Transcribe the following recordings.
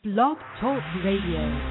Blog Talk Radio.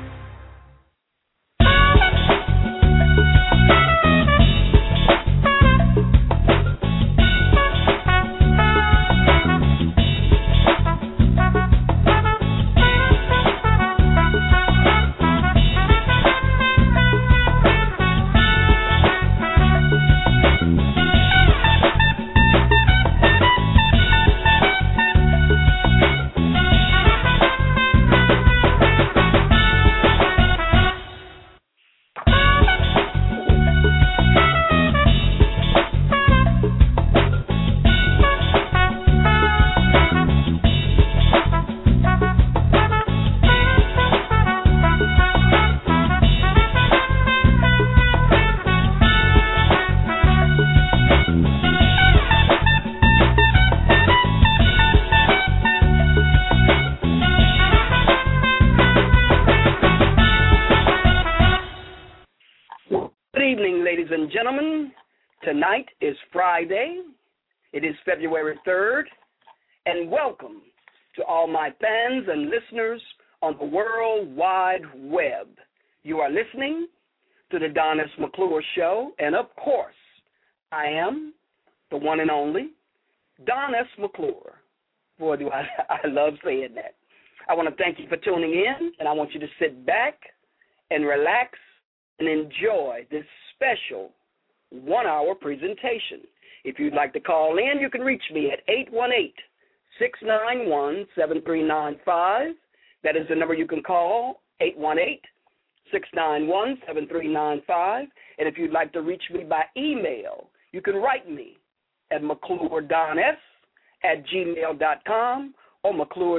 Gentlemen, tonight is Friday. It is February 3rd, and welcome to all my fans and listeners on the World Wide Web. You are listening to the Don S. McClure Show, and of course, I am the one and only Don S. McClure. Boy, do I love saying that. I want to thank you for tuning in, and I want you to sit back and relax and enjoy this special one-hour presentation. If you'd like to call in, you can reach me at 818-691-7395. That is the number you can call, 818-691-7395. And if you'd like to reach me by email, you can write me at McClureDonS@gmail.com or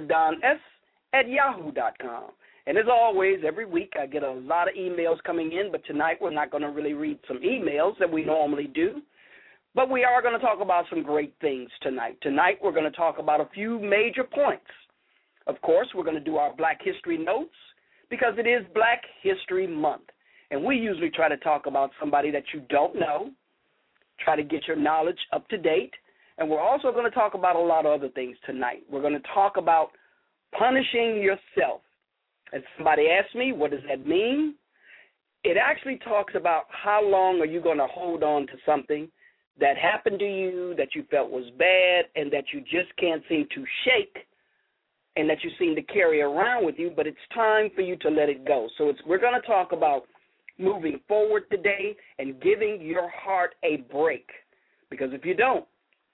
McClureDonS@yahoo.com. And as always, every week I get a lot of emails coming in, but tonight we're not going to really read some emails that we normally do. But we are going to talk about some great things tonight. Tonight we're going to talk about a few major points. Of course, we're going to do our Black History Notes because it is Black History Month. And we usually try to talk about somebody that you don't know, try to get your knowledge up to date. And we're also going to talk about a lot of other things tonight. We're going to talk about punishing yourself. And somebody asked me, what does that mean? It actually talks about how long are you going to hold on to something that happened to you, that you felt was bad, and that you just can't seem to shake, and that you seem to carry around with you, but it's time for you to let it go. So we're going to talk about moving forward today and giving your heart a break. Because if you don't,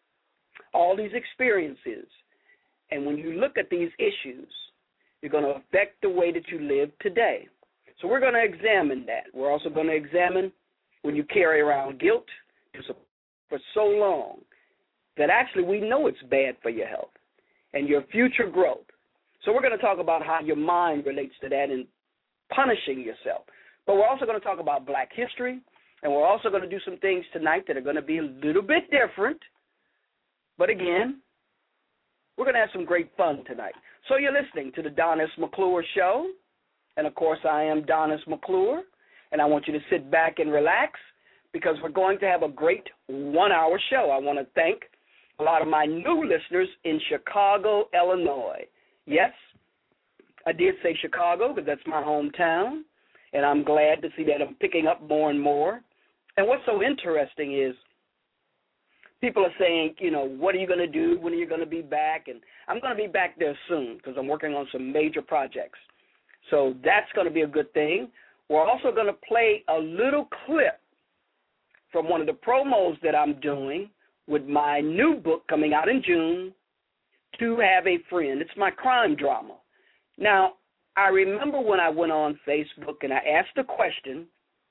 all these experiences, and when you look at these issues, you're going to affect the way that you live today. So we're going to examine that. We're also going to examine when you carry around guilt for so long that actually we know it's bad for your health and your future growth. So we're going to talk about how your mind relates to that and punishing yourself. But we're also going to talk about Black history, and we're also going to do some things tonight that are going to be a little bit different. But again, we're going to have some great fun tonight. So you're listening to the Don S. McClure Show, and of course I am Don S. McClure, and I want you to sit back and relax because we're going to have a great one-hour show. I want to thank a lot of my new listeners in Chicago, Illinois. Yes, I did say Chicago because that's my hometown, and I'm glad to see that I'm picking up more and more. And what's so interesting is people are saying, you know, what are you going to do? When are you going to be back? And I'm going to be back there soon because I'm working on some major projects. So that's going to be a good thing. We're also going to play a little clip from one of the promos that I'm doing with my new book coming out in June, To Have a Friend. It's my crime drama. Now, I remember when I went on Facebook and I asked the question,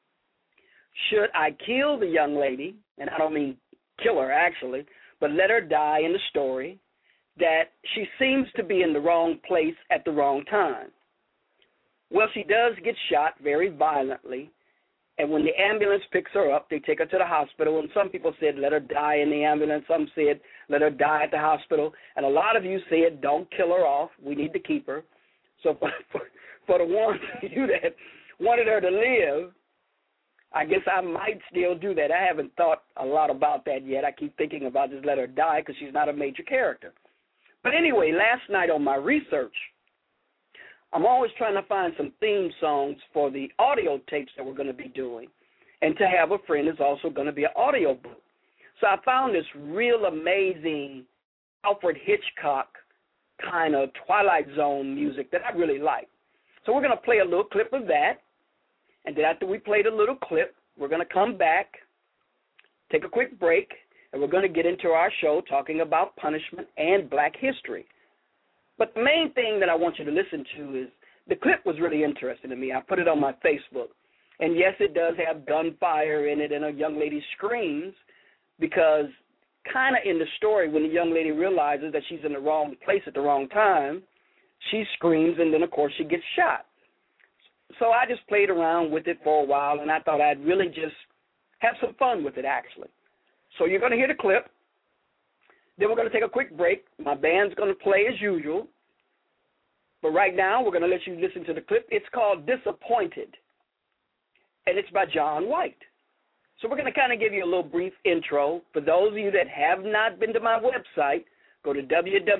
should I kill the young lady? And I don't mean kill her, actually, but let her die in the story, that she seems to be in the wrong place at the wrong time. Well, she does get shot very violently, and when the ambulance picks her up, they take her to the hospital, and some people said let her die in the ambulance. Some said let her die at the hospital, and a lot of you said don't kill her off. We need to keep her. So for the ones of you that wanted her to live, I guess I might still do that. I haven't thought a lot about that yet. I keep thinking about just let her die because she's not a major character. But anyway, last night on my research, I'm always trying to find some theme songs for the audio tapes that we're going to be doing. And To Have a Friend is also going to be an audio book. So I found this real amazing Alfred Hitchcock kind of Twilight Zone music that I really like. So we're going to play a little clip of that. And then after we play the little clip, we're going to come back, take a quick break, and we're going to get into our show talking about punishment and black history. But the main thing that I want you to listen to is the clip was really interesting to me. I put it on my Facebook. And, yes, it does have gunfire in it and a young lady screams because kind of in the story when the young lady realizes that she's in the wrong place at the wrong time, she screams and then, of course, she gets shot. So I just played around with it for a while, and I thought I'd really just have some fun with it, actually. So you're going to hear the clip. Then we're going to take a quick break. My band's going to play as usual. But right now, we're going to let you listen to the clip. It's called Disappointed, and it's by John White. So we're going to kind of give you a little brief intro. For those of you that have not been to my website, go to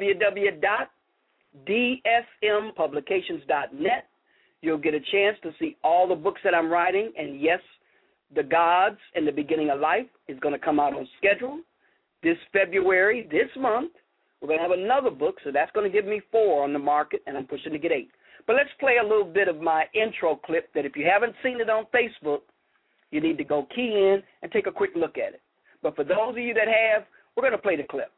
www.dsmpublications.net. You'll get a chance to see all the books that I'm writing. And, yes, The Gods and the Beginning of Life is going to come out on schedule. This February, this month, we're going to have another book, so that's going to give me 4 on the market, and I'm pushing to get 8. But let's play a little bit of my intro clip that if you haven't seen it on Facebook, you need to go key in and take a quick look at it. But for those of you that have, we're going to play the clip.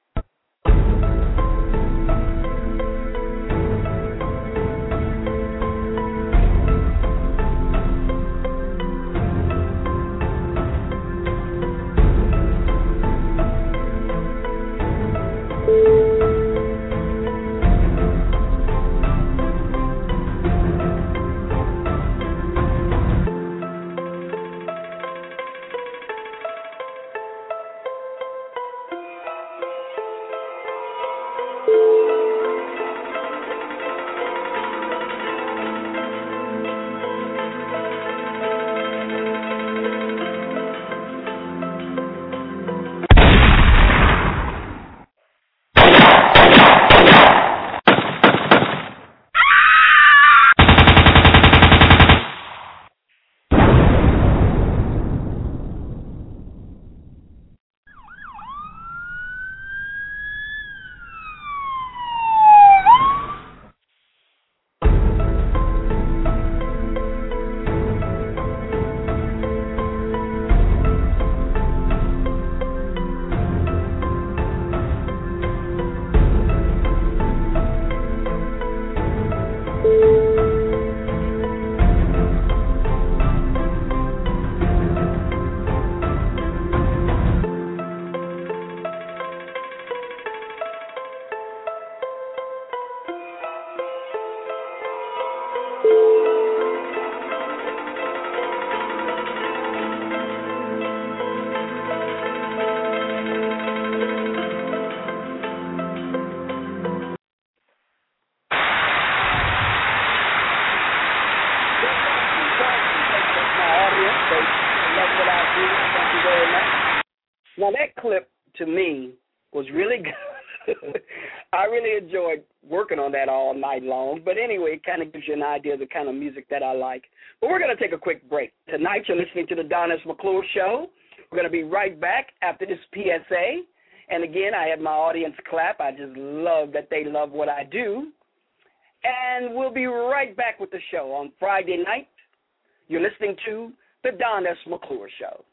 Now, that clip, to me, was really good. I really enjoyed working on that all night long. But anyway, it kind of gives you an idea of the kind of music that I like. But we're going to take a quick break. Tonight, you're listening to the Don S. McClure Show. We're going to be right back after this PSA. And, again, I have my audience clap. I just love that they love what I do. And we'll be right back with the show on Friday night. You're listening to the Don S. McClure Show.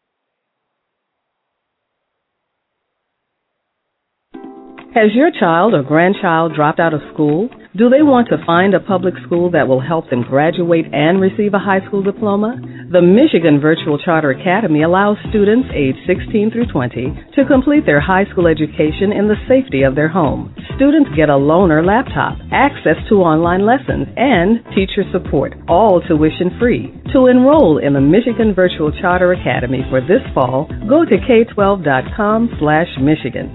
Has your child or grandchild dropped out of school? Do they want to find a public school that will help them graduate and receive a high school diploma? The Michigan Virtual Charter Academy allows students aged 16 through 20 to complete their high school education in the safety of their home. Students get a loaner laptop, access to online lessons, and teacher support, all tuition free. To enroll in the Michigan Virtual Charter Academy for this fall, go to k12.com/Michigan.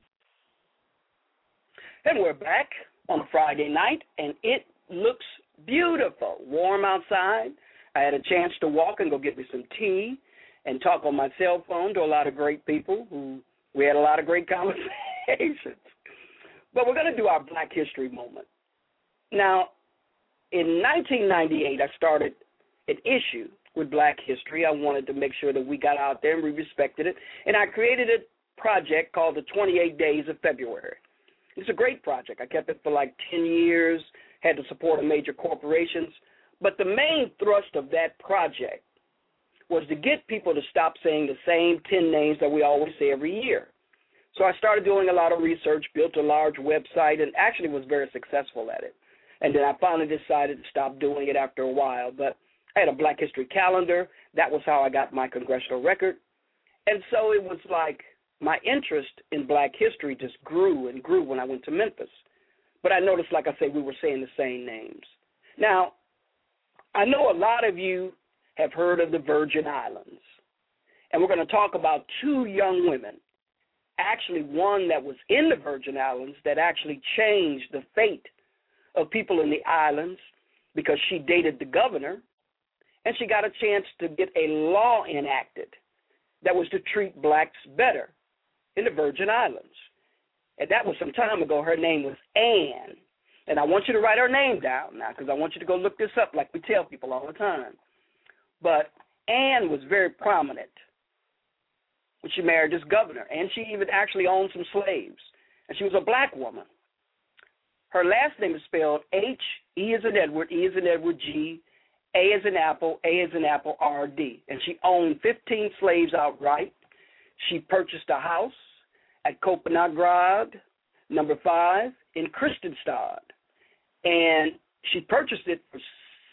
And we're back on Friday night, and it looks beautiful. Warm outside. I had a chance to walk and go get me some tea and talk on my cell phone to a lot of great people. We had a lot of great conversations. But we're going to do our Black History moment. Now, in 1998, I started an issue with Black History. I wanted to make sure that we got out there and we respected it. And I created a project called the 28 Days of February. It's a great project. I kept it for like 10 years, had the support of major corporations. But the main thrust of that project was to get people to stop saying the same 10 names that we always say every year. So I started doing a lot of research, built a large website, and actually was very successful at it. And then I finally decided to stop doing it after a while. But I had a Black History calendar. That was how I got my congressional record. And so it was like my interest in Black history just grew and grew when I went to Memphis. But I noticed, like I said, we were saying the same names. Now, I know a lot of you have heard of the Virgin Islands. And we're going to talk about two young women, actually one that was in the Virgin Islands that actually changed the fate of people in the islands because she dated the governor, and she got a chance to get a law enacted that was to treat blacks better in the Virgin Islands. And that was some time ago. Her name was Anne. And I want you to write her name down now because I want you to go look this up like we tell people all the time. But Anne was very prominent when she married this governor, and she even actually owned some slaves. And she was a black woman. Her last name is spelled H, E as in Edward, E as in Edward, G, A as in Apple, A as in Apple, R-D. And she owned 15 slaves outright. She purchased a house at Kopenhagen, number 5, in Christianstad. And she purchased it for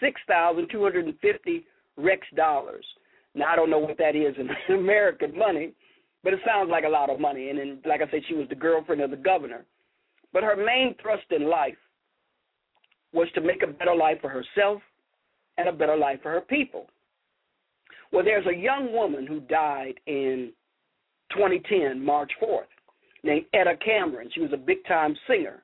$6,250 Rex dollars. Now, I don't know what that is in American money, but it sounds like a lot of money. And then, like I said, she was the girlfriend of the governor. But her main thrust in life was to make a better life for herself and a better life for her people. Well, there's a young woman who died in 2010, March 4th, named Etta Cameron. She was a big-time singer.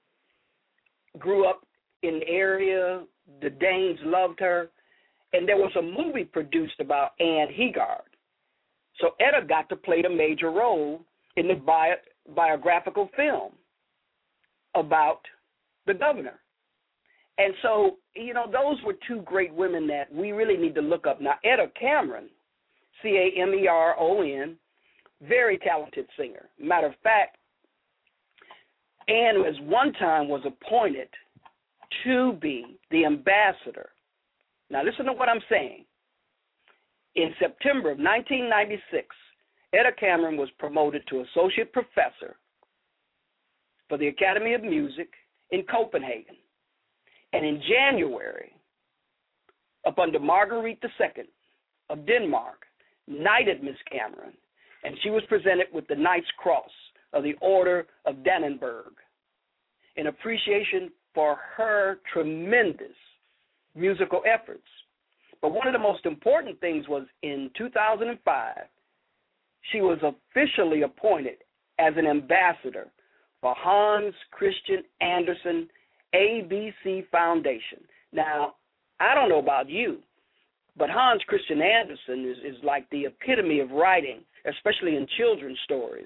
Grew up in the area. The Danes loved her. And there was a movie produced about Anne Hegard. So Etta got to play the major role in the biographical film about the governor. And so, you know, those were two great women that we really need to look up. Now, Etta Cameron, Cameron, very talented singer. Matter of fact, Anne was one time was appointed to be the ambassador. Now, listen to what I'm saying. In September of 1996, Etta Cameron was promoted to associate professor for the Academy of Music in Copenhagen. And in January, up under Marguerite II of Denmark, knighted Miss Cameron, and she was presented with the Knight's Cross of the Order of Dannenberg in appreciation for her tremendous musical efforts. But one of the most important things was in 2005, she was officially appointed as an ambassador for Hans Christian Andersen ABC Foundation. Now, I don't know about you, but Hans Christian Andersen is like the epitome of writing, especially in children's stories.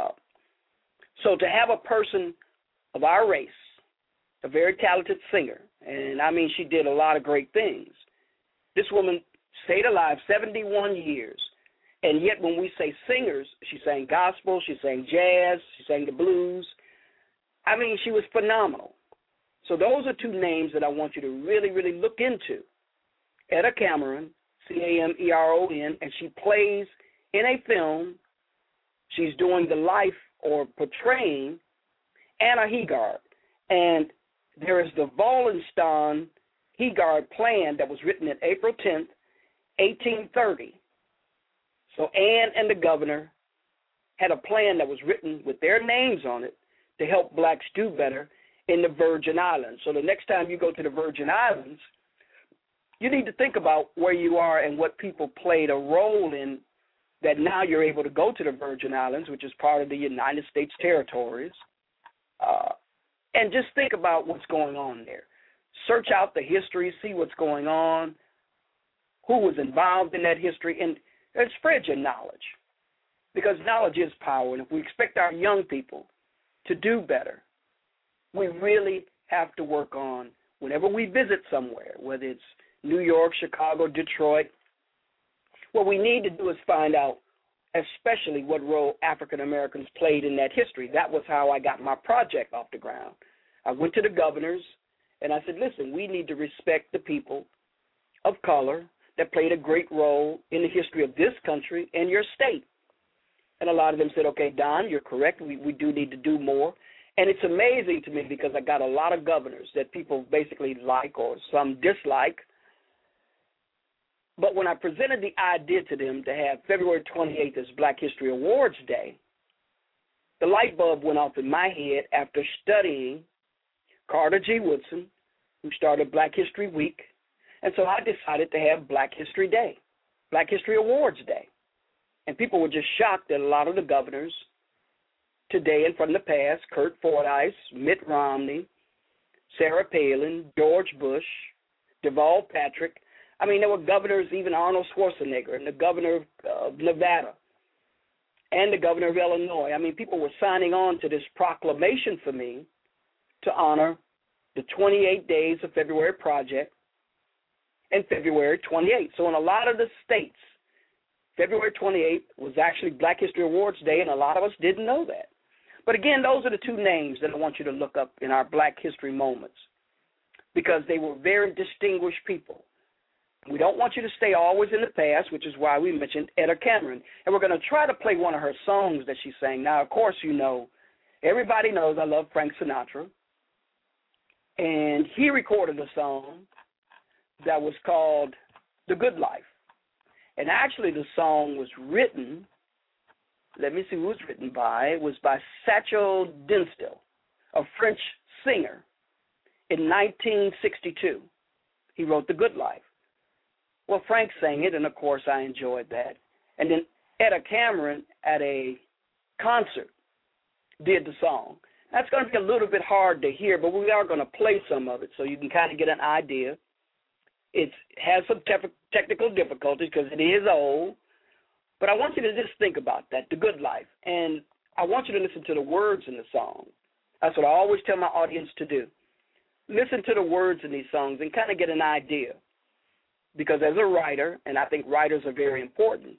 So to have a person of our race, a very talented singer, and I mean she did a lot of great things. This woman stayed alive 71 years, and yet when we say singers, she sang gospel, she sang jazz, she sang the blues. I mean, she was phenomenal. So those are two names that I want you to really, really look into. Etta Cameron, Cameron, and she plays in a film. She's doing the life or portraying Anna Hegard. And there is the Wallenstein Hegard plan that was written on April 10th, 1830. So Anne and the governor had a plan that was written with their names on it to help blacks do better in the Virgin Islands. So the next time you go to the Virgin Islands, you need to think about where you are and what people played a role in that now you're able to go to the Virgin Islands, which is part of the United States territories, and just think about what's going on there. Search out the history, see what's going on, who was involved in that history, and spread your knowledge, because knowledge is power. And if we expect our young people to do better, we really have to work on whenever we visit somewhere, whether it's New York, Chicago, Detroit, what we need to do is find out especially what role African Americans played in that history. That was how I got my project off the ground. I went to the governors and I said, listen, we need to respect the people of color that played a great role in the history of this country and your state. And a lot of them said, okay, Don, you're correct. We do need to do more. And it's amazing to me because I got a lot of governors that people basically like or some dislike. But when I presented the idea to them to have February 28th as Black History Awards Day, the light bulb went off in my head after studying Carter G. Woodson, who started Black History Week. And so I decided to have Black History Day, Black History Awards Day. And people were just shocked that a lot of the governors today and from the past, Kurt Fordyce, Mitt Romney, Sarah Palin, George Bush, Deval Patrick. I mean, there were governors, even Arnold Schwarzenegger, and the governor of Nevada, and the governor of Illinois. I mean, people were signing on to this proclamation for me to honor the 28 Days of February Project and February 28th. So in a lot of the states, February 28th was actually Black History Awards Day, and a lot of us didn't know that. But again, those are the two names that I want you to look up in our Black History moments because they were very distinguished people. We don't want you to stay always in the past, which is why we mentioned Etta Cameron. And we're going to try to play one of her songs that she sang. Now, of course, you know, everybody knows I love Frank Sinatra. And he recorded a song that was called The Good Life. And actually the song was written, let me see who it was written by. It was by Satchel Dinstil, a French singer, in 1962. He wrote The Good Life. Well, Frank sang it, and of course I enjoyed that. And then Etta Cameron at a concert did the song. That's going to be a little bit hard to hear, but we are going to play some of it so you can kind of get an idea. It has some technical difficulties because it is old, but I want you to just think about that, The Good Life. And I want you to listen to the words in the song. That's what I always tell my audience to do. Listen to the words in these songs and kind of get an idea. Because as a writer, and I think writers are very important,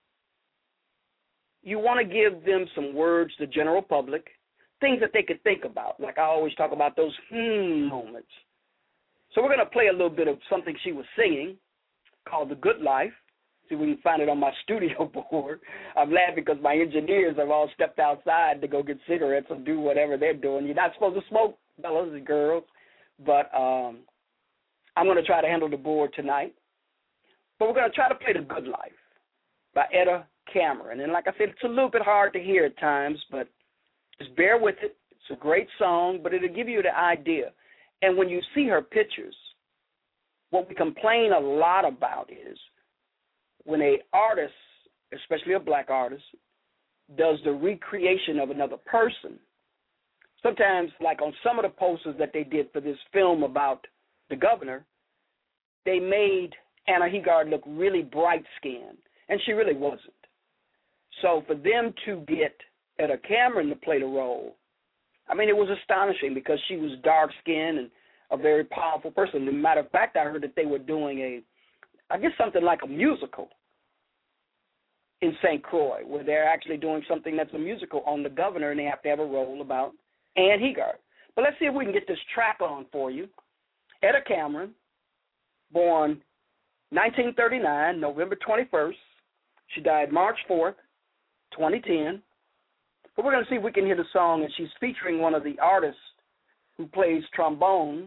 you want to give them some words, the general public, things that they could think about. Like I always talk about those moments. So we're going to play a little bit of something she was singing called The Good Life. See if we can find it on my studio board. I'm glad because my engineers have all stepped outside to go get cigarettes or do whatever they're doing. You're not supposed to smoke, fellas and girls. But I'm going to try to handle the board tonight. But we're going to try to play The Good Life by Etta Cameron. And like I said, it's a little bit hard to hear at times, but just bear with it. It's a great song, but it'll give you the idea. And when you see her pictures, what we complain a lot about is when an artist, especially a black artist, does the recreation of another person. Sometimes, like on some of the posters that they did for this film about the governor, they made Anna Hegard look really bright-skinned, and she really wasn't. So for them to get Etta Cameron to play the role, I mean, it was astonishing because she was dark-skinned and a very powerful person. As a matter of fact, I heard that they were doing something like a musical in St. Croix, where they're actually doing something that's a musical on the governor, and they have to have a role about Anne Hegard. But let's see if we can get this track on for you. Etta Cameron, born 1939, November 21st. She died March 4th, 2010. But we're going to see if we can hear the song, and she's featuring one of the artists who plays trombone.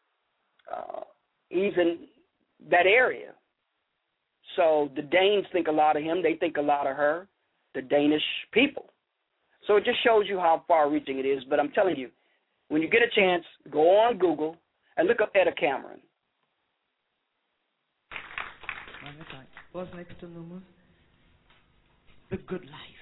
He's in that area. So the Danes think a lot of him. They think a lot of her, the Danish people. So it just shows you how far-reaching it is. But I'm telling you, when you get a chance, go on Google and look up Etta Cameron. What's next to Nummer? The Good Life.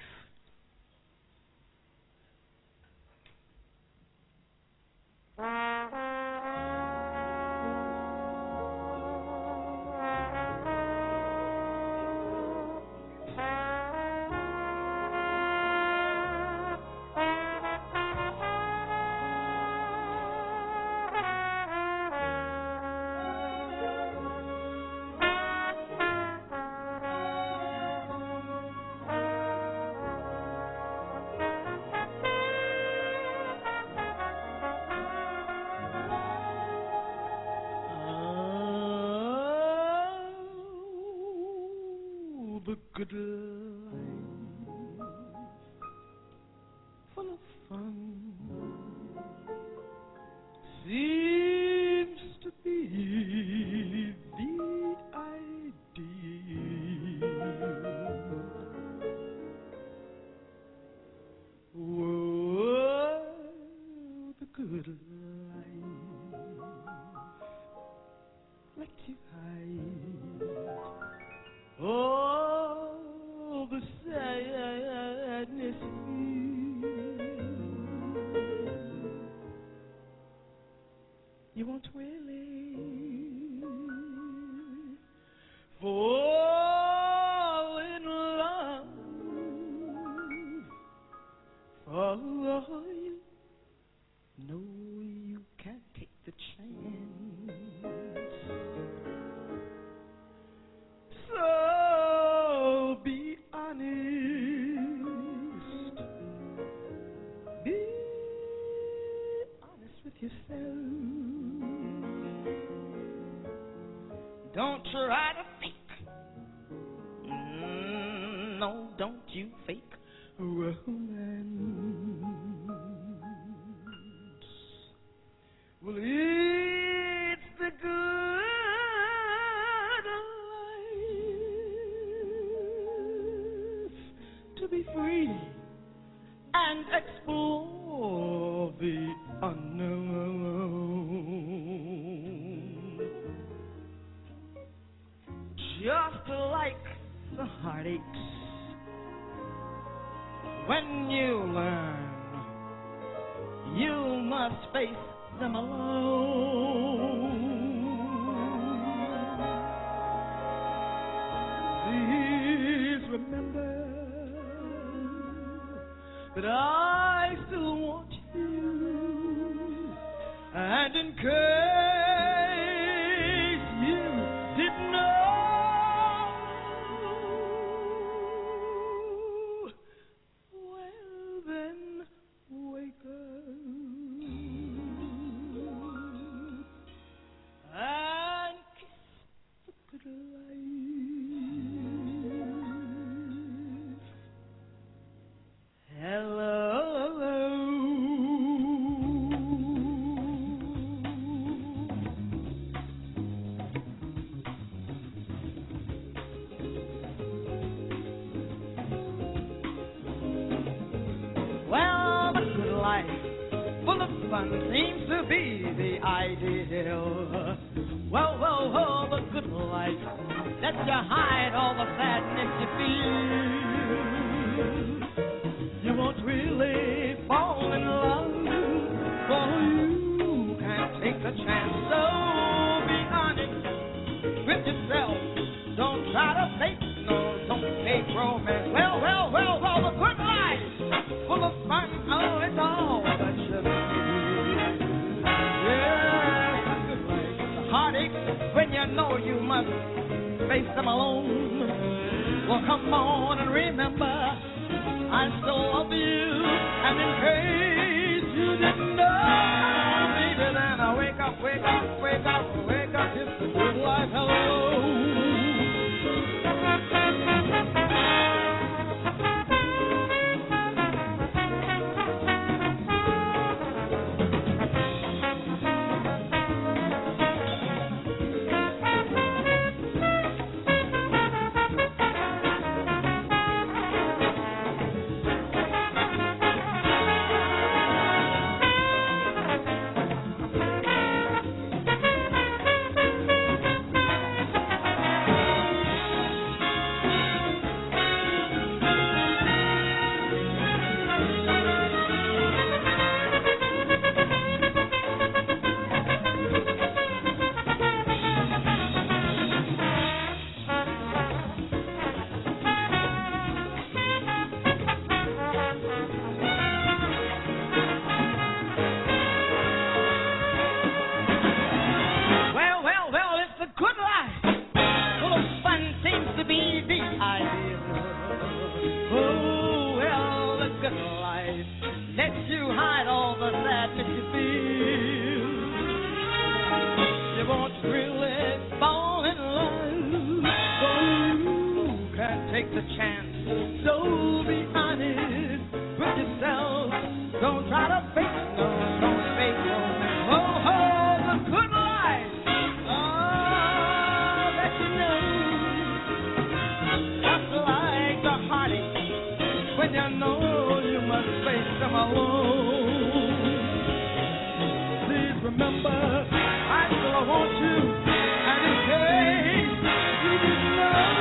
the good life, full of fun, seems to be the ideal. Whoa, the good life lets you hide all the sadness you feel. You won't really fall in love, for you know you can't take the chance. So be honest. Be honest with yourself. Don't try to fake. No, don't you fake romance. Well, it's the good life to be free and explore the unknown. Just like the heartaches when you learn you must face them alone. Please remember that I still want you, and in case you didn't know, well then wake up and kiss the good life. Hello. Well, the good life, full of fun, seems to be the ideal. Well, the good life lets you hide all the sadness you feel. You won't really fall in love, for you can't take the chance. So be honest with yourself. Don't try to fake, no, don't fake romance. Well, the good life, full of fun, oh, it's all that you need. Yeah, the good life, the heartache when you know you must face them alone. Well, come on and remember, I still love you, and in case you didn't know, baby, then I wake up, it's the good life, hello. a chance. So be honest with yourself. Don't try to fake no, don't fake no. Oh, the good life. Oh, that you know. Just like the heartache when you know you must face them alone. Please remember, I still want you, and in case you didn't know.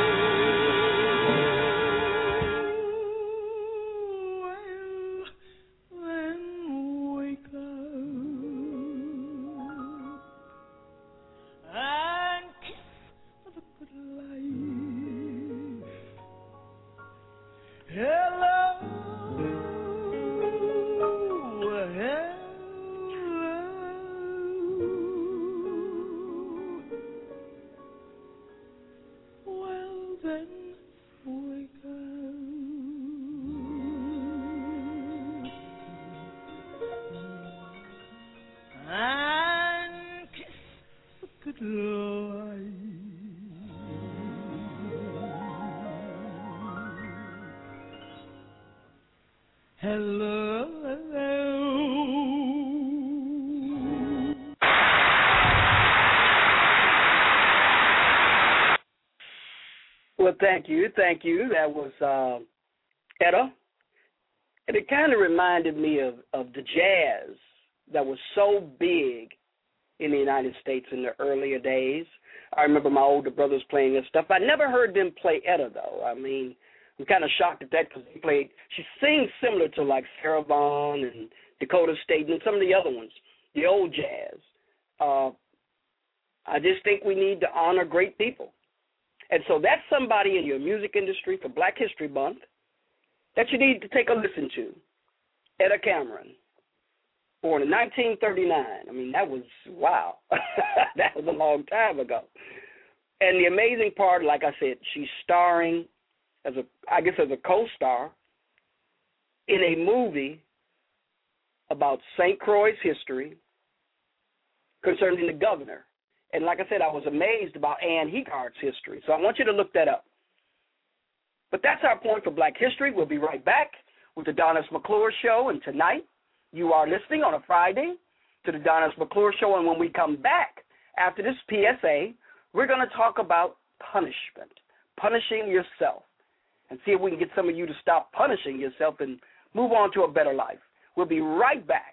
Well, thank you. That was Etta. And it kind of reminded me of the jazz that was so big in the United States in the earlier days. I remember my older brothers playing this stuff. I never heard them play Etta, though. I mean, I'm kind of shocked at that because she sings similar to like Sarah Vaughan and Dakota State and some of the other ones, the old jazz. I just think we need to honor great people. And so that's somebody in your music industry for Black History Month that you need to take a listen to. Etta Cameron, born in 1939. I mean, that was, wow. That was a long time ago. And the amazing part, like I said, she's starring as a co-star in a movie about St. Croix's history concerning the governor. And like I said, I was amazed about Anne Hegart's history. So I want you to look that up. But that's our point for Black History. We'll be right back with the Don S. McClure Show. And tonight, you are listening on a Friday to the Don S. McClure Show. And when we come back after this PSA, we're going to talk about punishment, punishing yourself, and see if we can get some of you to stop punishing yourself and move on to a better life. We'll be right back.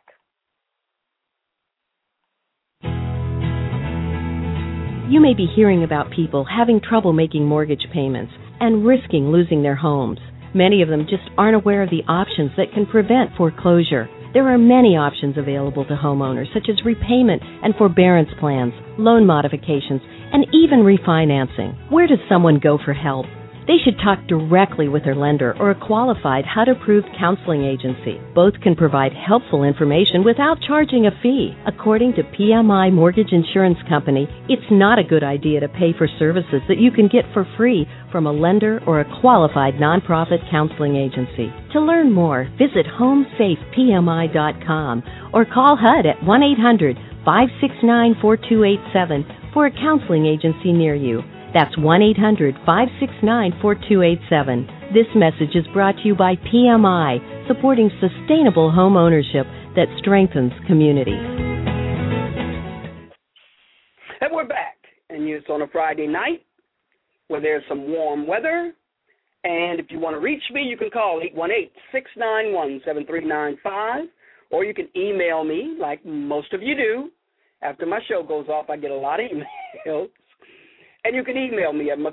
You may be hearing about people having trouble making mortgage payments and risking losing their homes. Many of them just aren't aware of the options that can prevent foreclosure. There are many options available to homeowners, such as repayment and forbearance plans, loan modifications, and even refinancing. Where does someone go for help? They should talk directly with their lender or a qualified HUD-approved counseling agency. Both can provide helpful information without charging a fee. According to PMI Mortgage Insurance Company, it's not a good idea to pay for services that you can get for free from a lender or a qualified nonprofit counseling agency. To learn more, visit homesafepmi.com or call HUD at 1-800-569-4287 for a counseling agency near you. That's 1-800-569-4287. This message is brought to you by PMI, supporting sustainable home ownership that strengthens communities. And we're back. And it's on a Friday night where there's some warm weather. And if you want to reach me, you can call 818-691-7395. Or you can email me like most of you do. After my show goes off, I get a lot of emails. And you can email me at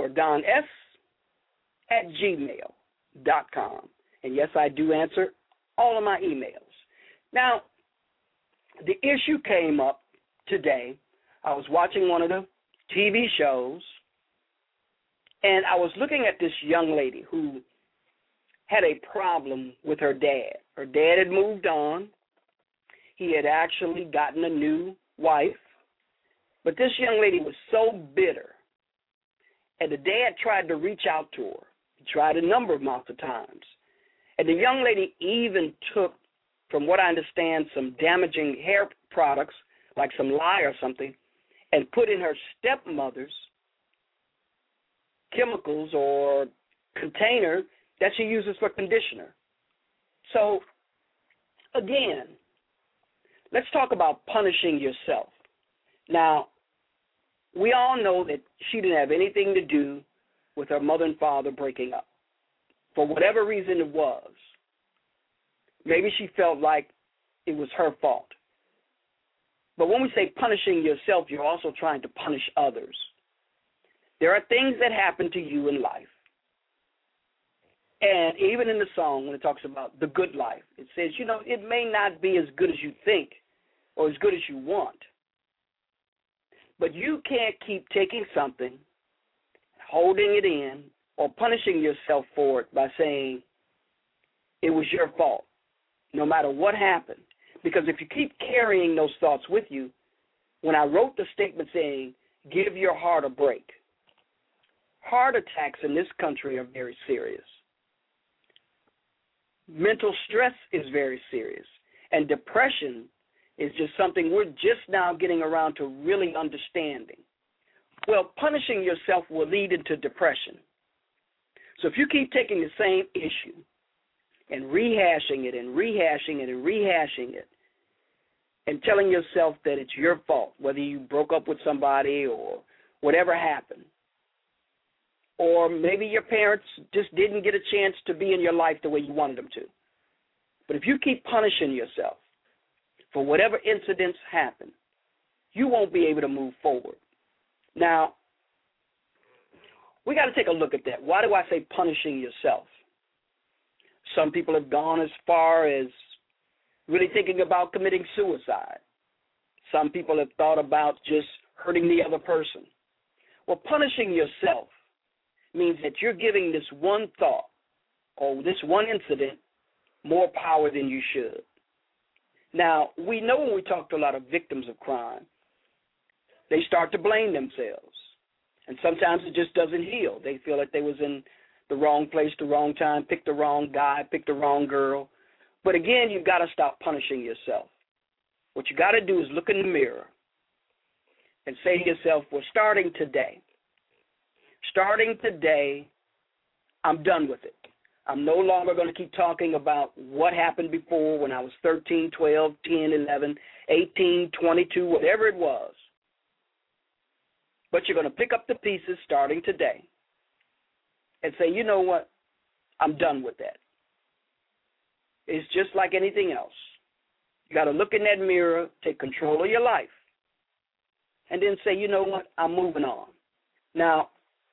McClureDonS@gmail.com. And yes, I do answer all of my emails. Now, the issue came up today. I was watching one of the TV shows, and I was looking at this young lady who had a problem with her dad. Her dad had moved on. He had actually gotten a new wife. But this young lady was so bitter, and the dad tried to reach out to her. He tried a number of amounts of times. And the young lady even took, from what I understand, some damaging hair products, like some lye or something, and put in her stepmother's chemicals or container that she uses for conditioner. So, again, let's talk about punishing yourself. Now, we all know that she didn't have anything to do with her mother and father breaking up. For whatever reason it was, maybe she felt like it was her fault. But when we say punishing yourself, you're also trying to punish others. There are things that happen to you in life. And even in the song, when it talks about the good life, it says, it may not be as good as you think or as good as you want. But you can't keep taking something, holding it in, or punishing yourself for it by saying it was your fault, no matter what happened. Because if you keep carrying those thoughts with you, when I wrote the statement saying, give your heart a break, heart attacks in this country are very serious. Mental stress is very serious. And depression is just something we're just now getting around to really understanding. Well, punishing yourself will lead into depression. So if you keep taking the same issue and rehashing it and rehashing it and rehashing it and telling yourself that it's your fault, whether you broke up with somebody or whatever happened, or maybe your parents just didn't get a chance to be in your life the way you wanted them to. But if you keep punishing yourself for whatever incidents happen, you won't be able to move forward. Now, we got to take a look at that. Why do I say punishing yourself? Some people have gone as far as really thinking about committing suicide. Some people have thought about just hurting the other person. Well, punishing yourself means that you're giving this one thought or this one incident more power than you should. Now, we know when we talk to a lot of victims of crime, they start to blame themselves. And sometimes it just doesn't heal. They feel like they was in the wrong place, the wrong time, picked the wrong guy, picked the wrong girl. But again, you've got to stop punishing yourself. What you got to do is look in the mirror and say to yourself, well, starting today, I'm done with it. I'm no longer going to keep talking about what happened before when I was 13, 12, 10, 11, 18, 22, whatever it was. But you're going to pick up the pieces starting today and say, you know what, I'm done with that. It's just like anything else. You got to look in that mirror, take control of your life, and then say, you know what, I'm moving on. Now,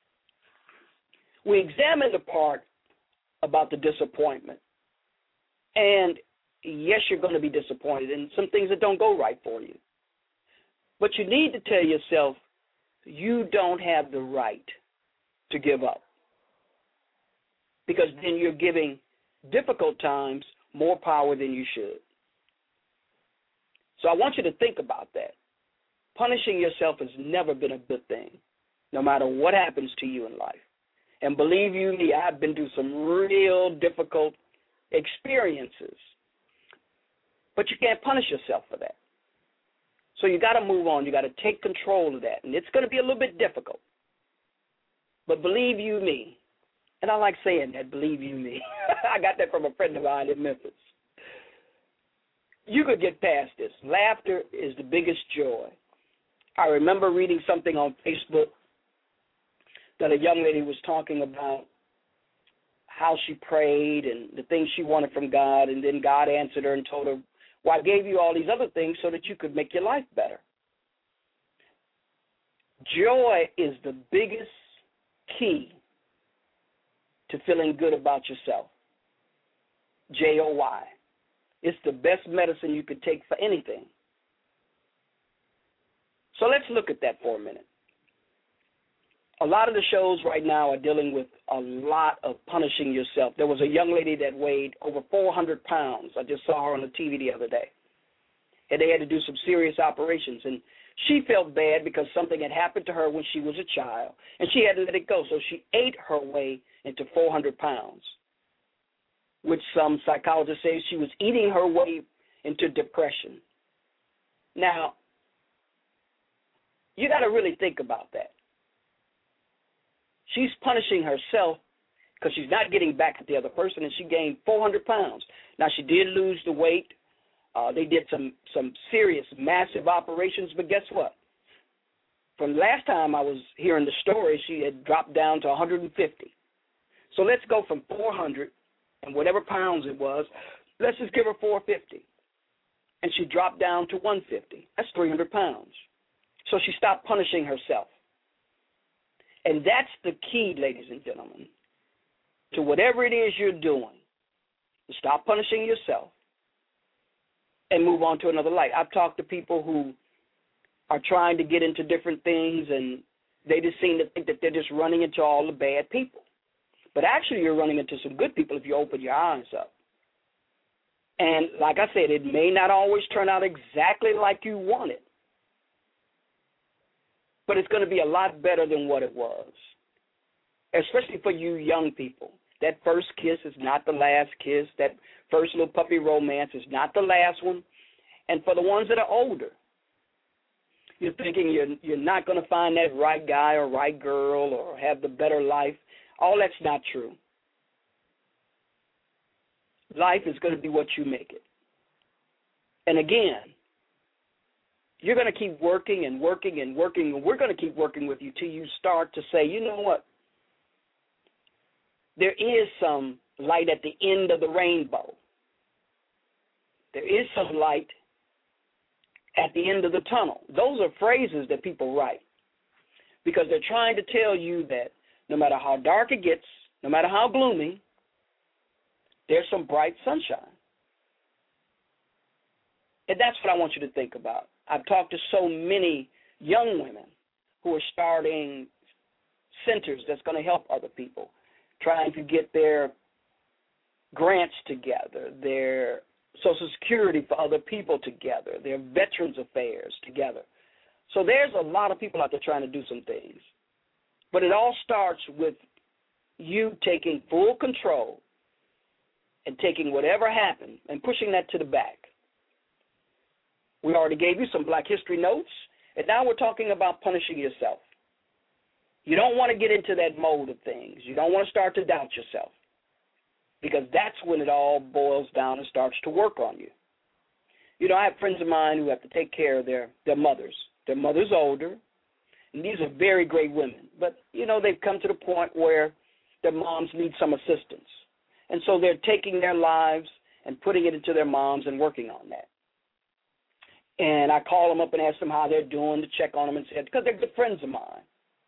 we examined the part about the disappointment. And yes, you're going to be disappointed in some things that don't go right for you. But you need to tell yourself you don't have the right to give up. Because then you're giving difficult times more power than you should. So I want you to think about that. Punishing yourself has never been a good thing, no matter what happens to you in life. And believe you me, I've been through some real difficult experiences. But you can't punish yourself for that. So you got to move on. You got to take control of that. And it's going to be a little bit difficult. But believe you me, and I like saying that, believe you me. I got that from a friend of mine in Memphis. You could get past this. Laughter is the biggest joy. I remember reading something on Facebook that a young lady was talking about how she prayed and the things she wanted from God, and then God answered her and told her, well, I gave you all these other things so that you could make your life better. Joy is the biggest key to feeling good about yourself. Joy. It's the best medicine you could take for anything. So let's look at that for a minute. A lot of the shows right now are dealing with a lot of punishing yourself. There was a young lady that weighed over 400 pounds. I just saw her on the TV the other day. And they had to do some serious operations. And she felt bad because something had happened to her when she was a child. And she had to let it go. So she ate her way into 400 pounds, which some psychologists say she was eating her way into depression. Now, you got to really think about that. She's punishing herself because she's not getting back at the other person, and she gained 400 pounds. Now, she did lose the weight. They did some serious, massive operations, but guess what? From last time I was hearing the story, she had dropped down to 150. So let's go from 400 and whatever pounds it was, let's just give her 450. And she dropped down to 150. That's 300 pounds. So she stopped punishing herself. And that's the key, ladies and gentlemen, to whatever it is you're doing. Stop punishing yourself and move on to another life. I've talked to people who are trying to get into different things, and they just seem to think that they're just running into all the bad people. But actually, you're running into some good people if you open your eyes up. And like I said, it may not always turn out exactly like you want it, but it's going to be a lot better than what it was, especially for you young people. That first kiss is not the last kiss. That first little puppy romance is not the last one. And for the ones that are older, you're thinking you're not going to find that right guy or right girl or have the better life. All that's not true. Life is going to be what you make it. And again, you're going to keep working and working and working, and we're going to keep working with you till you start to say, you know what? There is some light at the end of the rainbow. There is some light at the end of the tunnel. Those are phrases that people write because they're trying to tell you that no matter how dark it gets, no matter how gloomy, there's some bright sunshine. And that's what I want you to think about. I've talked to so many young women who are starting centers that's going to help other people, trying to get their grants together, their Social Security for other people together, their Veterans Affairs together. So there's a lot of people out there trying to do some things. But it all starts with you taking full control and taking whatever happened and pushing that to the back. We already gave you some Black History notes, and now we're talking about punishing yourself. You don't want to get into that mode of things. You don't want to start to doubt yourself because that's when it all boils down and starts to work on you. You know, I have friends of mine who have to take care of their mothers. Their mother's older, and these are very great women. But, you know, they've come to the point where their moms need some assistance. And so they're taking their lives and putting it into their moms and working on that. And I call them up and ask them how they're doing to check on them and say, because they're good friends of mine.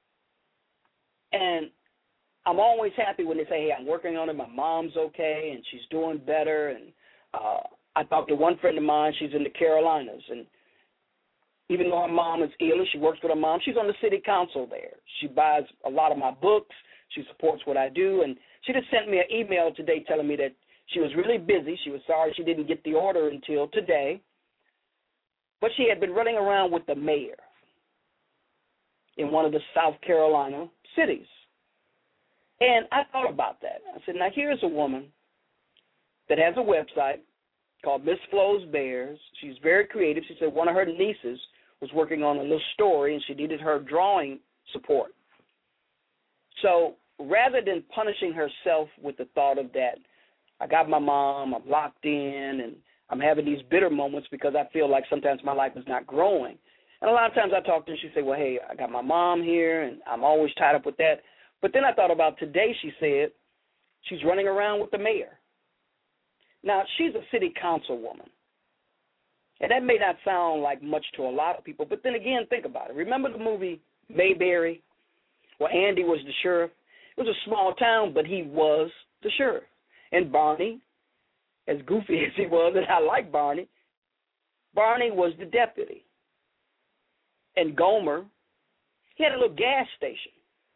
And I'm always happy when they say, hey, I'm working on it, my mom's okay, and she's doing better. And I talked to one friend of mine, she's in the Carolinas, and even though her mom is ill, she works with her mom, she's on the city council there. She buys a lot of my books. She supports what I do. And she just sent me an email today telling me that she was really busy. She was sorry she didn't get the order until today. But she had been running around with the mayor in one of the South Carolina cities. And I thought about that. I said, now here's a woman that has a website called Miss Flo's Bears. She's very creative. She said one of her nieces was working on a little story, and she needed her drawing support. So rather than punishing herself with the thought of that, I got my mom, I'm locked in, and I'm having these bitter moments because I feel like sometimes my life is not growing. And a lot of times I talk to her, she say, well, hey, I got my mom here, and I'm always tied up with that. But then I thought about today, she said, she's running around with the mayor. Now, she's a city councilwoman, and that may not sound like much to a lot of people, but then again, think about it. Remember the movie Mayberry, where Andy was the sheriff? It was a small town, but he was the sheriff. And Barney, as goofy as he was, and I like Barney, Barney was the deputy. And Gomer, he had a little gas station.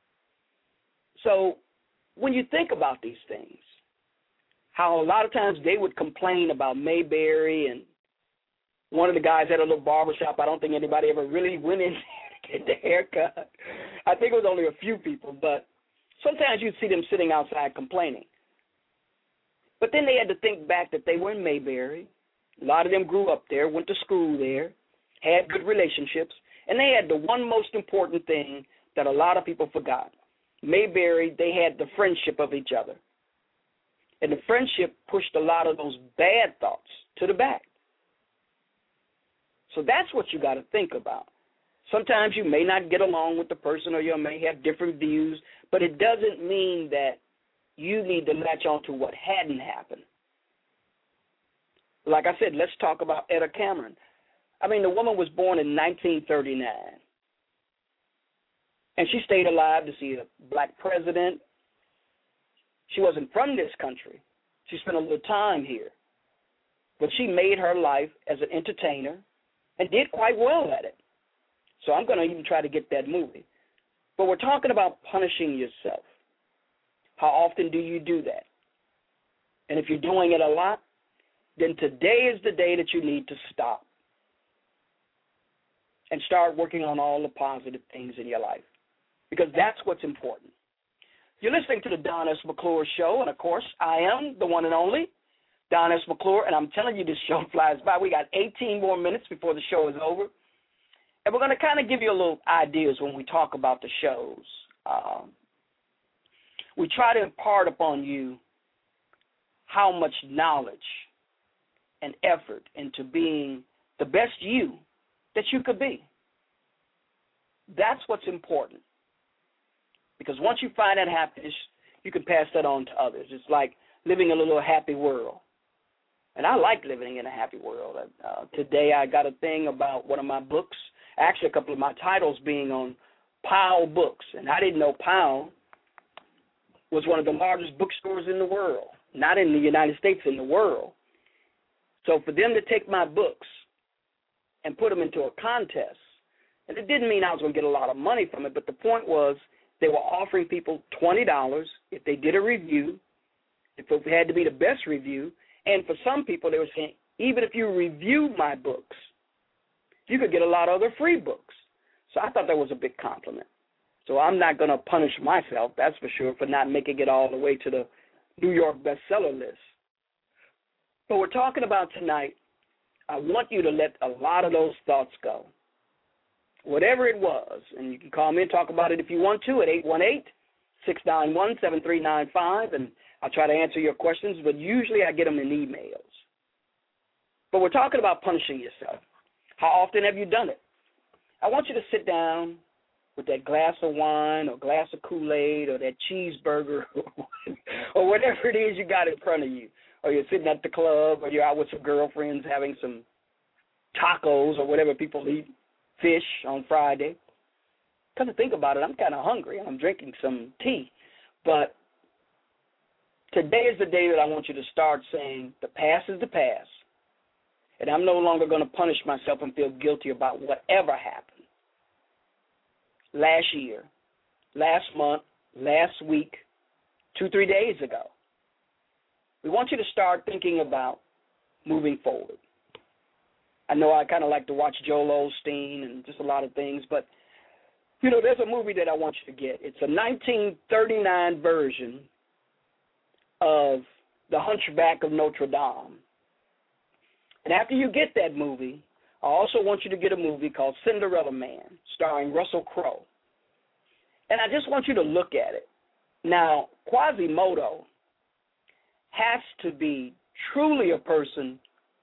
So when you think about these things, how a lot of times they would complain about Mayberry, and one of the guys had a little barbershop. I don't think anybody ever really went in there to get the haircut. I think it was only a few people, but sometimes you'd see them sitting outside complaining. But then they had to think back that they were in Mayberry. A lot of them grew up there, went to school there, had good relationships, and they had the one most important thing that a lot of people forgot. Mayberry, they had the friendship of each other. And the friendship pushed a lot of those bad thoughts to the back. So that's what you got to think about. Sometimes you may not get along with the person, or you may have different views, but it doesn't mean that you need to latch on to what hadn't happened. Like I said, let's talk about Etta Cameron. I mean, the woman was born in 1939, and she stayed alive to see a black president. She wasn't from this country. She spent a little time here, but she made her life as an entertainer and did quite well at it. So I'm going to even try to get that movie. But we're talking about punishing yourself. How often do you do that? And if you're doing it a lot, then today is the day that you need to stop and start working on all the positive things in your life, because that's what's important. You're listening to the Don S. McClure Show, and, of course, I am the one and only Don S. McClure, and I'm telling you, this show flies by. We got 18 more minutes before the show is over, and we're going to kind of give you a little ideas when we talk about the shows. We try to impart upon you how much knowledge and effort into being the best you that you could be. That's what's important. Because once you find that happiness, you can pass that on to others. It's like living in a little happy world. And I like living in a happy world. Today I got a thing about one of my books, actually a couple of my titles being on Powell Books. And I didn't know Powell was one of the largest bookstores in the world, not in the United States, in the world. So for them to take my books and put them into a contest, and it didn't mean I was going to get a lot of money from it, but the point was they were offering people $20 if they did a review, if it had to be the best review, and for some people they were saying, even if you review my books, you could get a lot of other free books. So I thought that was a big compliment. So I'm not going to punish myself, that's for sure, for not making it all the way to the New York bestseller list. But we're talking about tonight, I want you to let a lot of those thoughts go. Whatever it was, and you can call me and talk about it if you want to at 818-691-7395, and I'll try to answer your questions, but usually I get them in emails. But we're talking about punishing yourself. How often have you done it? I want you to sit down with that glass of wine or glass of Kool-Aid or that cheeseburger or whatever it is you got in front of you, or you're sitting at the club or you're out with some girlfriends having some tacos or whatever people eat, fish on Friday. Come to think about it, I'm kind of hungry. I'm drinking some tea. But today is the day that I want you to start saying the past is the past, and I'm no longer going to punish myself and feel guilty about whatever happened. Last year, last month, last week, 2-3 days ago. We want you to start thinking about moving forward. I know I kind of like to watch Joel Osteen and just a lot of things, but, you know, there's a movie that I want you to get. It's a 1939 version of The Hunchback of Notre Dame. And after you get that movie, I also want you to get a movie called Cinderella Man, starring Russell Crowe. And I just want you to look at it. Now, Quasimodo has to be truly a person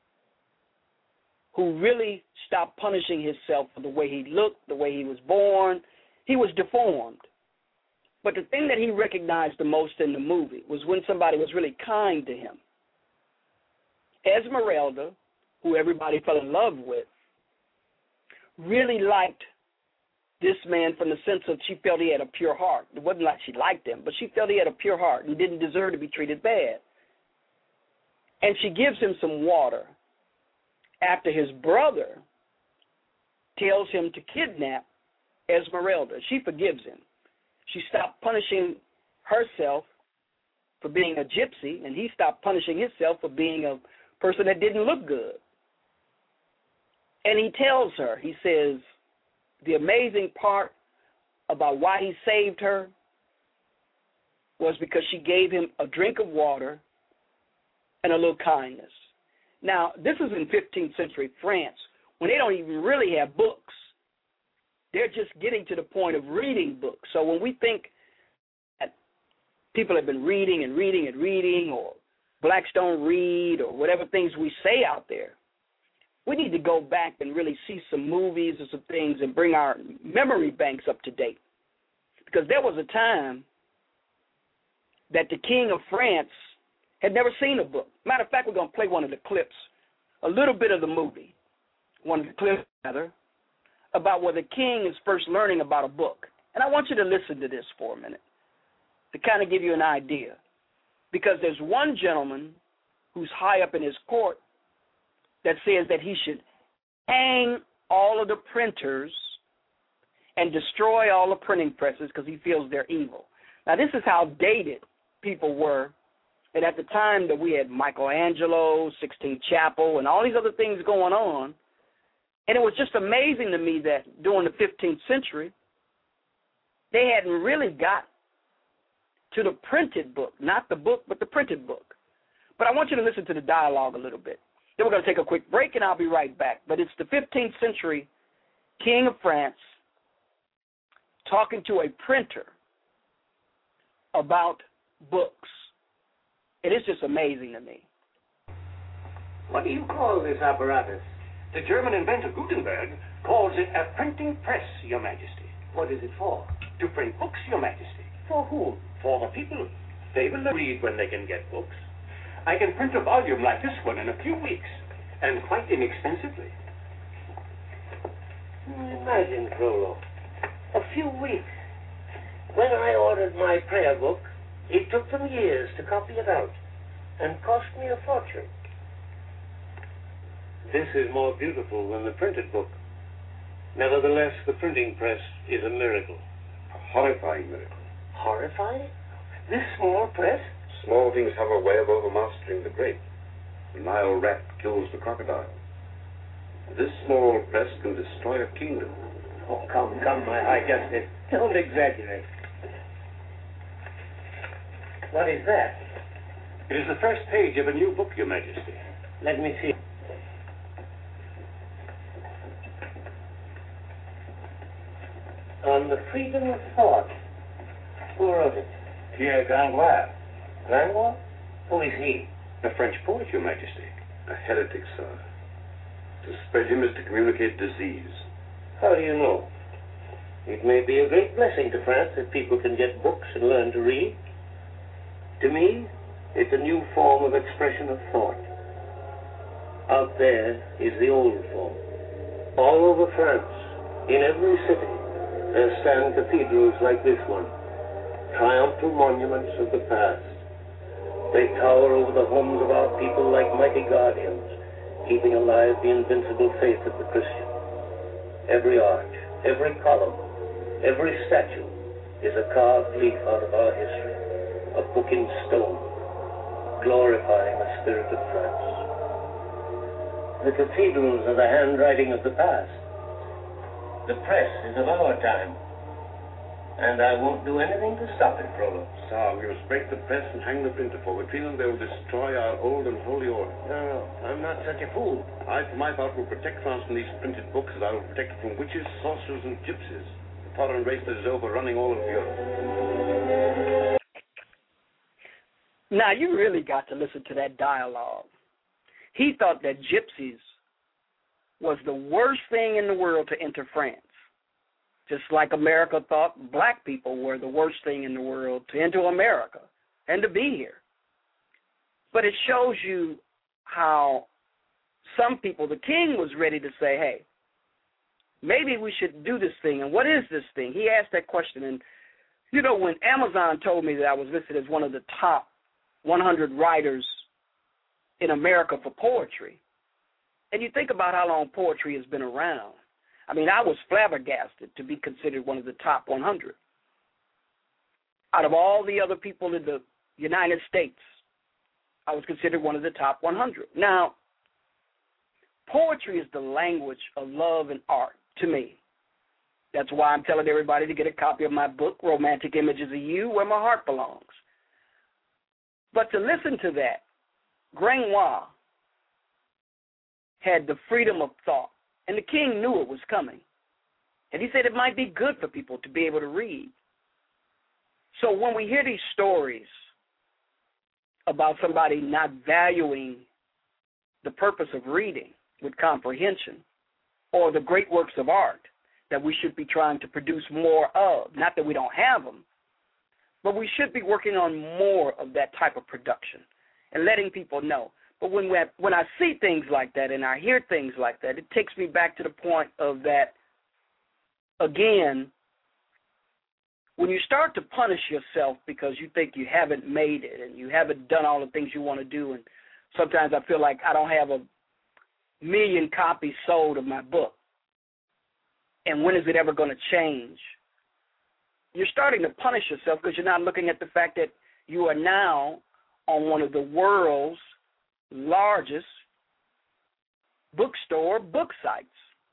who really stopped punishing himself for the way he looked, the way he was born. He was deformed. But the thing that he recognized the most in the movie was when somebody was really kind to him. Esmeralda, who everybody fell in love with, really liked this man from the sense of she felt he had a pure heart. It wasn't like she liked him, but she felt he had a pure heart and didn't deserve to be treated bad. And she gives him some water after his brother tells him to kidnap Esmeralda. She forgives him. She stopped punishing herself for being a gypsy, and he stopped punishing himself for being a person that didn't look good. And he tells her, he says, the amazing part about why he saved her was because she gave him a drink of water and a little kindness. Now, this is in 15th century France, when they don't even really have books. They're just getting to the point of reading books. So when we think people have been reading and reading and reading, or blacks don't read, or whatever things we say out there. We need to go back and really see some movies or some things and bring our memory banks up to date. Because there was a time that the King of France had never seen a book. Matter of fact, we're going to play one of the clips, a little bit of the movie, one of the clips, rather, about where the king is first learning about a book. And I want you to listen to this for a minute to kind of give you an idea. Because there's one gentleman who's high up in his court that says that he should hang all of the printers and destroy all the printing presses because he feels they're evil. Now, this is how dated people were. And at the time that we had Michelangelo, Sistine Chapel, and all these other things going on, and it was just amazing to me that during the 15th century, they hadn't really got to the printed book, not the book, but the printed book. But I want you to listen to the dialogue a little bit. Then we're going to take a quick break, and I'll be right back. But it's the 15th century king of France talking to a printer about books. It is just amazing to me. What do you call this apparatus? The German inventor Gutenberg calls it a printing press, Your Majesty. What is it for? To print books, Your Majesty. For whom? For the people. They will read when they can get books. I can print a volume like this one in a few weeks, and quite inexpensively. Imagine, Frollo, a few weeks. When I ordered my prayer book, it took them years to copy it out, and cost me a fortune. This is more beautiful than the printed book. Nevertheless, the printing press is a miracle. A horrifying miracle. Horrifying? This small press? Small things have a way of overmastering the great. The Nile rat kills the crocodile. This small press can destroy a kingdom. Oh, come, my High Justice. Don't exaggerate. What is that? It is the first page of a new book, Your Majesty. Let me see. On the freedom of thought. Who wrote it? Pierre Gringoire. Gringoire? Who is he? A French poet, Your Majesty. A heretic, sir. To spread him is to communicate disease. How do you know? It may be a great blessing to France if people can get books and learn to read. To me, it's a new form of expression of thought. Out there is the old form. All over France, in every city, there stand cathedrals like this one, triumphal monuments of the past. They tower over the homes of our people like mighty guardians, keeping alive the invincible faith of the Christian. Every arch, every column, every statue is a carved leaf out of our history, a book in stone, glorifying the spirit of France. The cathedrals are the handwriting of the past. The press is of our time. And I won't do anything to stop it, Frollo. Sir, we must break the press and hang the printer, for we feel they will destroy our old and holy order. No, I'm not such a fool. I, for my part, will protect France from these printed books as I will protect it from witches, sorcerers, and gypsies, the foreign race that is overrunning all of Europe. Now, you really got to listen to that dialogue. He thought that gypsies was the worst thing in the world to enter France. Just like America thought black people were the worst thing in the world to enter America and to be here. But it shows you how some people, the king was ready to say, hey, maybe we should do this thing. And what is this thing? He asked that question. And, you know, when Amazon told me that I was listed as one of the top 100 writers in America for poetry, and you think about how long poetry has been around, I mean, I was flabbergasted to be considered one of the top 100. Out of all the other people in the United States, I was considered one of the top 100. Now, poetry is the language of love and art to me. That's why I'm telling everybody to get a copy of my book, Romantic Images of You, Where My Heart Belongs. But to listen to that, Gringoire had the freedom of thought. And the king knew it was coming. And he said it might be good for people to be able to read. So when we hear these stories about somebody not valuing the purpose of reading with comprehension or the great works of art that we should be trying to produce more of, not that we don't have them, but we should be working on more of that type of production and letting people know. But when I see things like that and I hear things like that, it takes me back to the point of that, again, when you start to punish yourself because you think you haven't made it and you haven't done all the things you want to do, and sometimes I feel like I don't have 1 million copies sold of my book, and when is it ever going to change? You're starting to punish yourself because you're not looking at the fact that you are now on one of the world's largest bookstore book sites.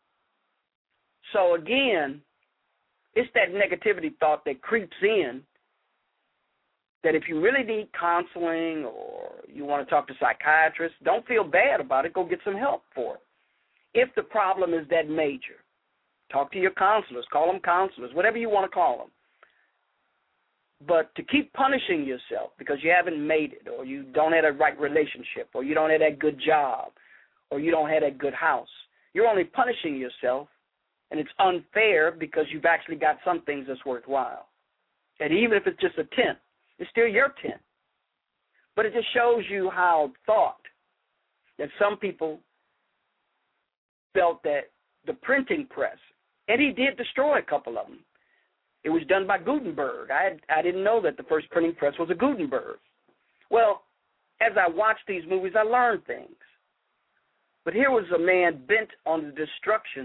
So again, it's that negativity thought that creeps in that if you really need counseling or you want to talk to psychiatrists, don't feel bad about it. Go get some help for it. If the problem is that major, talk to your counselors. Call them counselors, whatever you want to call them. But to keep punishing yourself because you haven't made it, or you don't have a right relationship, or you don't have that good job, or you don't have that good house, you're only punishing yourself, and it's unfair because you've actually got some things that's worthwhile. And even if it's just a tent, it's still your tent. But it just shows you how thought that some people felt that the printing press, and he did destroy a couple of them. It was done by Gutenberg. I didn't know that the first printing press was a Gutenberg. Well, as I watched these movies, I learned things. But here was a man bent on the destruction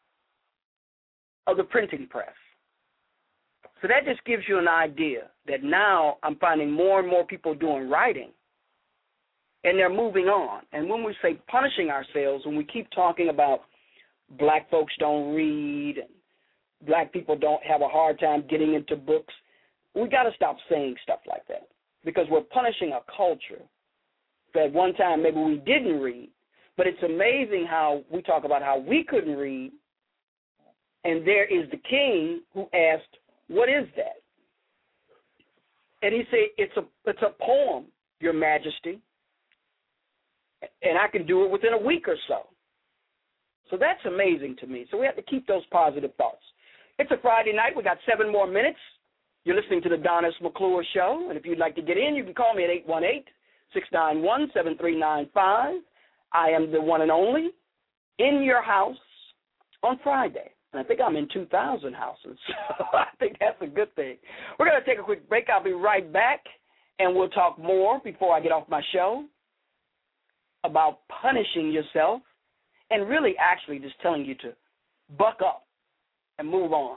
of the printing press. So that just gives you an idea that now I'm finding more and more people doing writing, and they're moving on. And when we say punishing ourselves, when we keep talking about black folks don't read and black people don't have a hard time getting into books, we got to stop saying stuff like that because we're punishing a culture that at one time maybe we didn't read. But it's amazing how we talk about how we couldn't read, and there is the king who asked, "What is that?" And he said, "It's a poem, Your Majesty, and I can do it within a week or so." So that's amazing to me. So we have to keep those positive thoughts. It's a Friday night. We got 7 more minutes. You're listening to the Don S. McClure Show, and if you'd like to get in, you can call me at 818-691-7395. I am the one and only in your house on Friday. And I think I'm in 2,000 houses, so I think that's a good thing. We're going to take a quick break. I'll be right back, and we'll talk more before I get off my show about punishing yourself and really actually just telling you to buck up and move on.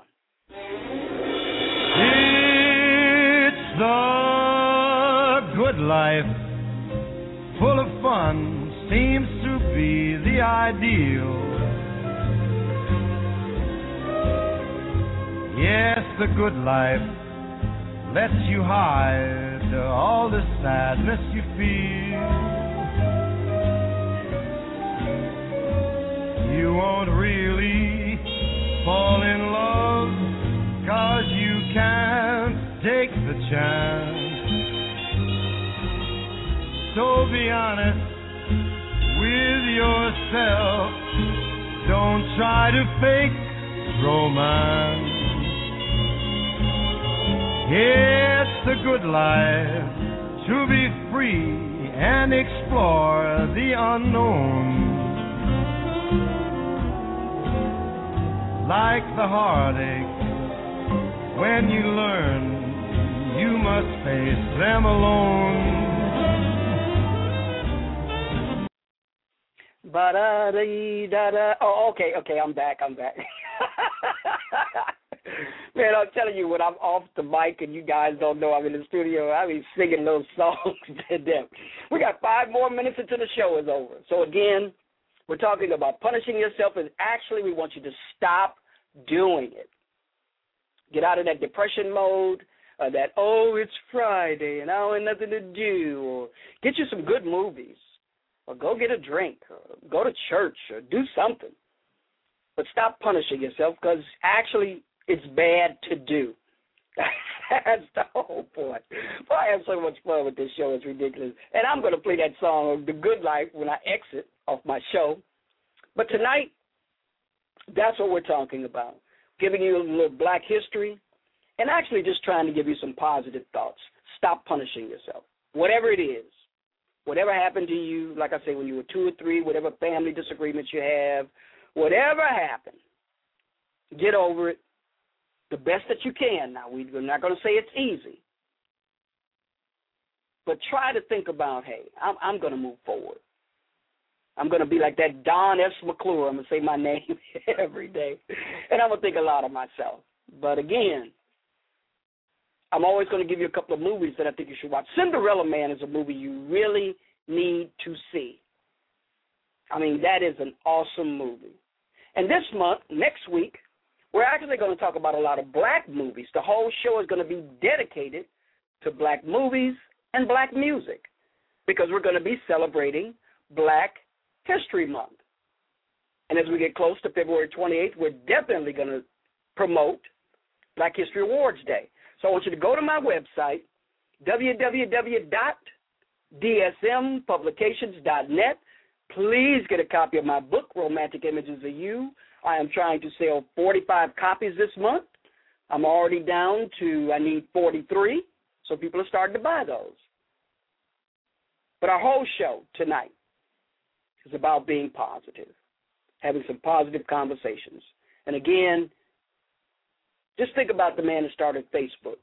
It's the good life, full of fun, seems to be the ideal. Yes, the good life lets you hide all the sadness you feel. You won't really fall in love 'cause you can't take the chance. So be honest with yourself. Don't try to fake romance. It's the good life to be free and explore the unknown. Like the heartache, when you learn you must face them alone. Ba-da-dee-da-da. Oh, okay, I'm back. Man, I'm telling you, when I'm off the mic and you guys don't know I'm in the studio, I be singing those songs to them. We got 5 more minutes until the show is over. So, again, we're talking about punishing yourself, and actually we want you to stop doing it. Get out of that depression mode, that, oh, it's Friday and I don't have nothing to do, or get you some good movies, or go get a drink, or go to church, or do something. But stop punishing yourself because actually it's bad to do. That's the whole point. Boy, I have so much fun with this show. It's ridiculous. And I'm going to play that song, The Good Life, when I exit off my show. But tonight, that's what we're talking about, giving you a little black history and actually just trying to give you some positive thoughts. Stop punishing yourself. Whatever it is, whatever happened to you, like I say, when you were 2 or 3, whatever family disagreements you have, whatever happened, get over it the best that you can. Now, we're not going to say it's easy, but try to think about, hey, I'm going to move forward. I'm going to be like that Don S. McClure. I'm going to say my name every day, and I'm going to think a lot of myself. But again, I'm always going to give you a couple of movies that I think you should watch. Cinderella Man is a movie you really need to see. I mean, that is an awesome movie. And this month, next week, we're actually going to talk about a lot of black movies. The whole show is going to be dedicated to black movies and black music because we're going to be celebrating Black History Month. And as we get close to February 28th, we're definitely going to promote Black History Awards Day. So I want you to go to my website, www.dsmpublications.net. Please get a copy of my book, Romantic Images of You. I am trying to sell 45 copies this month. I'm already down to, I need 43, so people are starting to buy those. But our whole show tonight is about being positive, having some positive conversations. And again, just think about the man who started Facebook.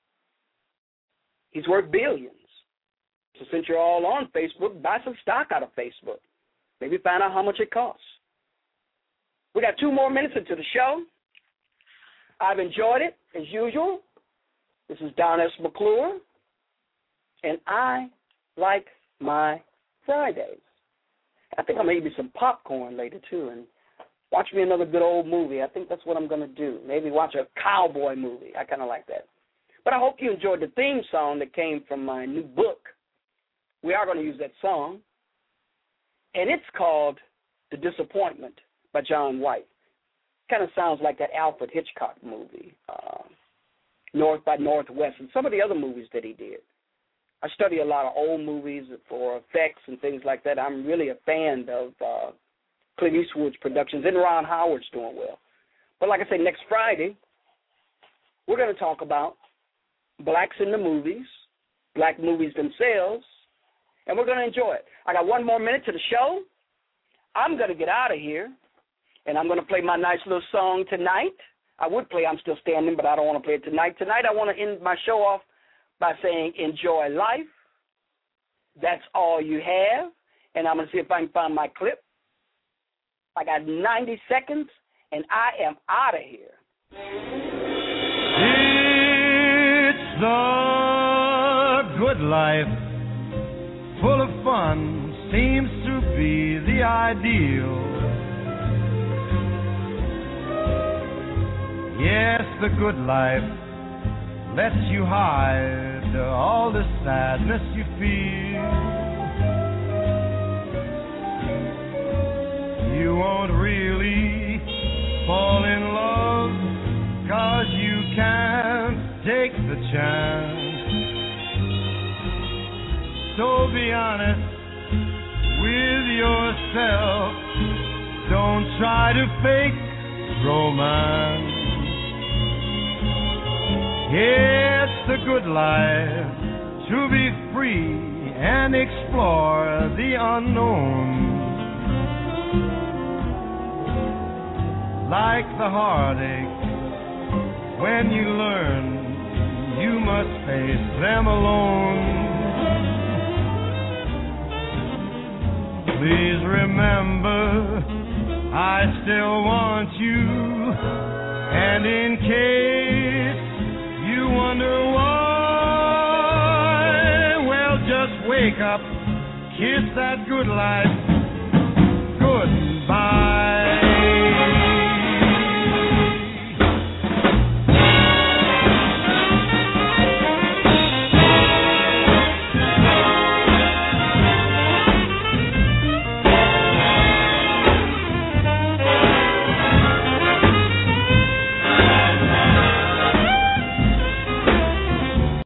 He's worth billions. So since you're all on Facebook, buy some stock out of Facebook. Maybe find out how much it costs. We got 2 more minutes into the show. I've enjoyed it, as usual. This is Don S. McClure, and I like my Fridays. I think I'll maybe some popcorn later, too, and watch me another good old movie. I think that's what I'm going to do. Maybe watch a cowboy movie. I kind of like that. But I hope you enjoyed the theme song that came from my new book. We are going to use that song, and it's called The Disappointment by John White. Kind of sounds like that Alfred Hitchcock movie, North by Northwest, and some of the other movies that he did. I study a lot of old movies for effects and things like that. I'm really a fan of Clint Eastwood's productions, and Ron Howard's doing well. But like I say, next Friday, we're going to talk about blacks in the movies, black movies themselves, and we're going to enjoy it. I got 1 more minute to the show. I'm going to get out of here, and I'm going to play my nice little song tonight. I would play I'm Still Standing, but I don't want to play it tonight. Tonight I want to end my show off by saying enjoy life. That's all you have. And I'm going to see if I can find my clip. I got 90 seconds, and I am out of here. It's the good life, full of fun, seems to be the ideal. Yes, the good life lets you hide all the sadness you feel. You won't really fall in love 'cause you can't take the chance. So be honest with yourself. Don't try to fake romance. It's the good life to be free and explore the unknown. Like the heartache, when you learn you must face them alone. Please remember, I still want you, and in case you wonder why, well, just wake up, kiss that good life, goodbye.